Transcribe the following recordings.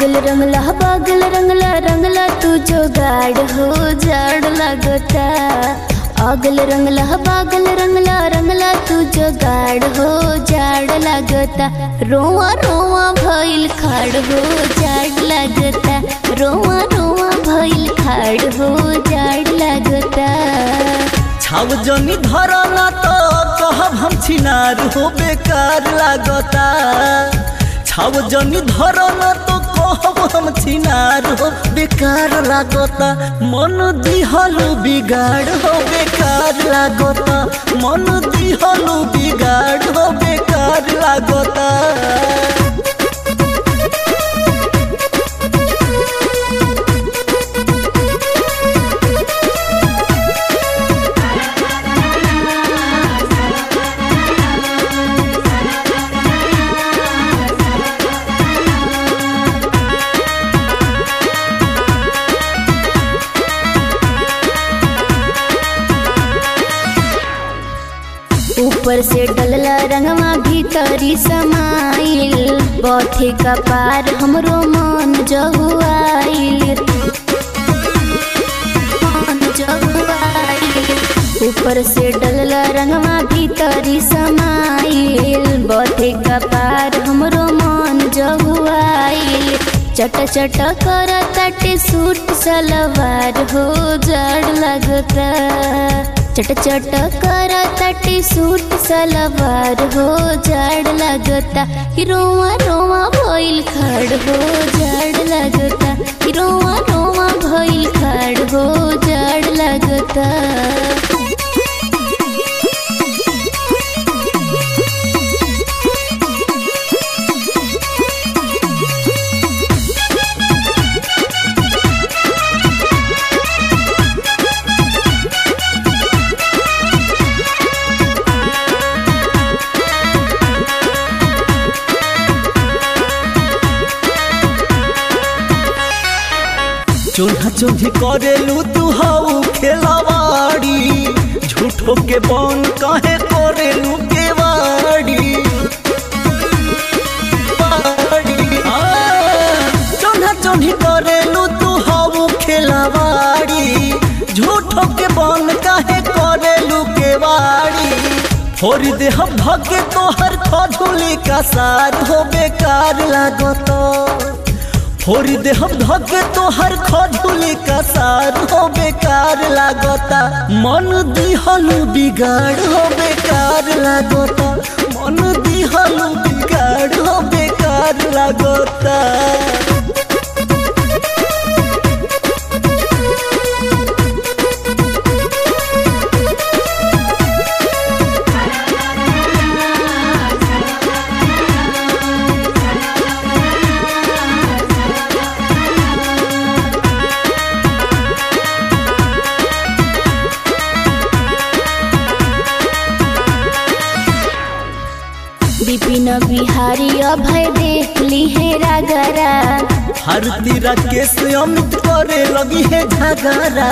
अगल रंगला बगल रंगला रंगला तू जो गाड़ हो जाड़ लगता। अगल रंगला बगल रंगला रंगला तू जो गाड़ हो जाड़ लगता। रोआ रोआ भइल खाड़ हो जाड़ लगता। रोआ रोआ भइल खाड़ हो जाड़ लगता। छाव जनी धरना तो कहब हम छिनार हो बेकार लागता। छाव जनी धरना तो कहब हम छिनार हो बेकार लागता। मन दिहलु बिगाड़ हो बेकार लागता। मन दिहलु बिगाड़ हो बेकार लागता। ऊपर से डलला रंगवा भीतरी समाइल। बौथे का पार हमरो मन जहुआइल। ऊपर से डलला रंगवा भीतरी समाइल। बौथे का पार हमरो मन जहुआइल। चट चट कर तटे सूट सलवार हो जाड़ लगता। चट चट कर तटे सूट सलवार हो जाड़ लगता। रोआ रोआ भइल खाड़ हो जाड़ लगता। रोआ रोआ भइल खाड़ हो जाड़ लगता। चोन्हा चोन्ही करेलू तू हाउ खेलावाड़ी। झूठो के बन काहे करेलू केवाड़ी। चोन्हा चोन्ही करेलू तू हाउ खेलावाड़ी। झूठो के बन काहे करेलू केवाड़ी। फोड़ दे हम भगे तोहर खजूली का सार हो बेकार लागता। फोड़ दे हम धके तोहर खजूली का सार हो बेकार लागता। मन दिहलु बिगाड़ हो बेकार लागता। मन दिहलु बिगाड़ हो बेकार लागता। विपिन बिहारी अभय देख ली है रागरा। भारती राकेश अमित करे लगी है झगड़ा।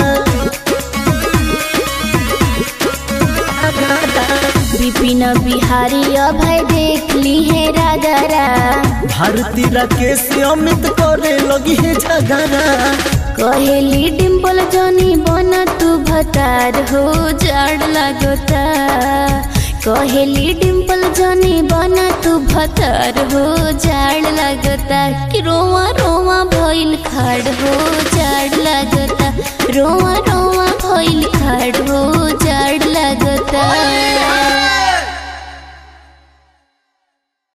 विपिन बिहारी अभय देख ली है रागरा। भारती राकेश अमित करे लगी है झगड़ा। कहेली डिम्पल जनी बना तू भतार हो जाड़ लगता। कहेली डिम्पल जनी बना तू भतार हो जाड़ लगता। कि रोआ रोआ भइल खाड़ हो जाड़ लगता। रोआ रोआ भइल खाड़ हो जाड़ लगता।